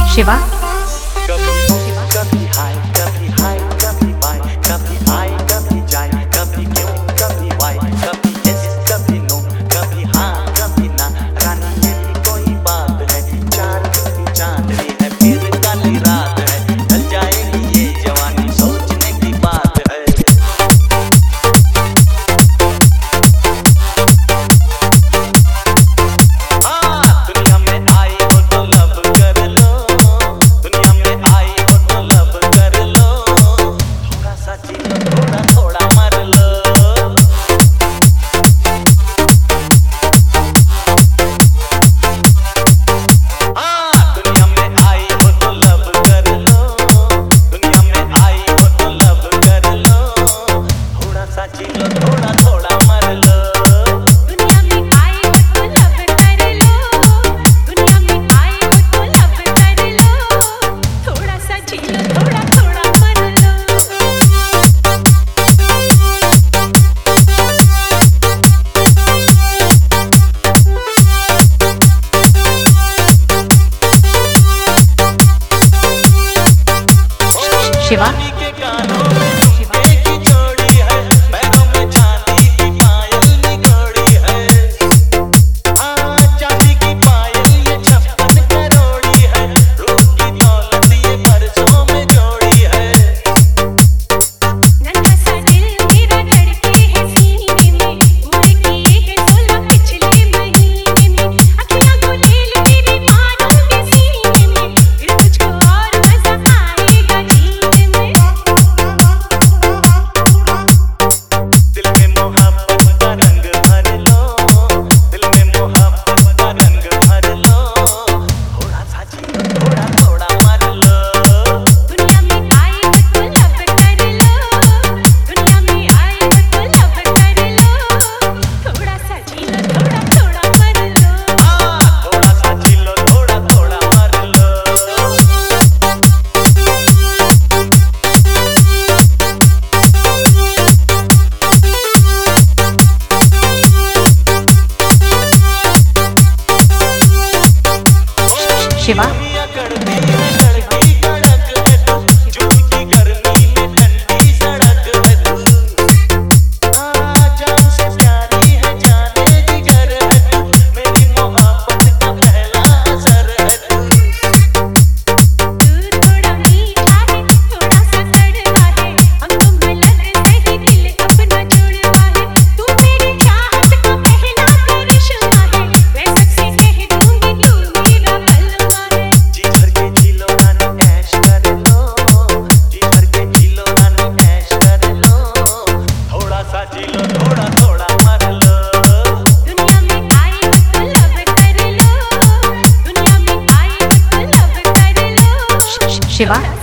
शिवा। कभी हाय कभी बाय, कभी आए कभी जाए, कभी क्यों कभी वाई, कभी यस कभी नो, कभी हाँ कभी ना। रानी ये भी कोई बात है, चांद की चांदनी है फिर काली रात है। ढल जाएगी ये जवानी सोचने की बात है। दुनिया में आई हो तो लब कर लो, दुनिया में आई हो तो लब कर लो। थोड़ा सा जी लो, थोड़ा थोड़ा मर लो। दुनिया में आई हो तो लब कर लो, दुनिया में आई हो तो लब कर लो। थोड़ा सा जी लो, थोड़ा थोड़ा मर लो। दुनिया में आई हो तो लब कर लो, दुनिया में आई हो तो लब कर लो। थोड़ा सा जी लो, थोड़ा थोड़ा मर लो। शिवा। के कानों में झुमके की जोड़ी है, पैरों में चांदी की पायल निगोड़ी है। चांदी की पायल ये 56 करोड़ी है, रूप की दौलत ये बरसों में जोड़ी है। नन्हा सा दिल मेरा धड़के है सीने में, उम्र की है 16 पिछले महीने में। अखियाँ गुलेल तेरी मारूंगी सीने में, फिर तुझको और मजा आएगा जीने में। दिल में मोहब्बत का रंग भर लो, दिल में मोहब्बत का रंग भर लो। थोड़ा सा जी लो, थोड़ा थोड़ा मर लो। दुनिया में आई हो तो लब कर लो, दुनिया में आई हो तो लब कर लो। थोड़ा सा जी लो, थोड़ा थोड़ा मर लो। थोड़ा सा जी लो, थोड़ा थोड़ा मर लो। शिवा। दुनिया करती है लड़की कड़क है तू, जून की गर्मी में ठंडी सड़क है तू। जान से प्यारी है जाने जिगर है तू, मेरी मोहब्बत का पहला असर है तू। तू थोड़ा मीठा है, थोड़ा सा कड़वा है, हमको मिलन से ही दिल अपना जुड़वा है। तू मेरी चाहत का पहला करिश्मा है, मैं सबसे कह दूंगी तू मेरा बलवा है। जी भर के जी लो रानी ऐश कर लो, जी भर के जी लो रानी ऐश कर लो। थोड़ा सा जी लो, थोड़ा थोड़ा मर लो। दुनिया में आई हो तो लब कर लो, दुनिया में आई हो तो लब कर लो। शिवा।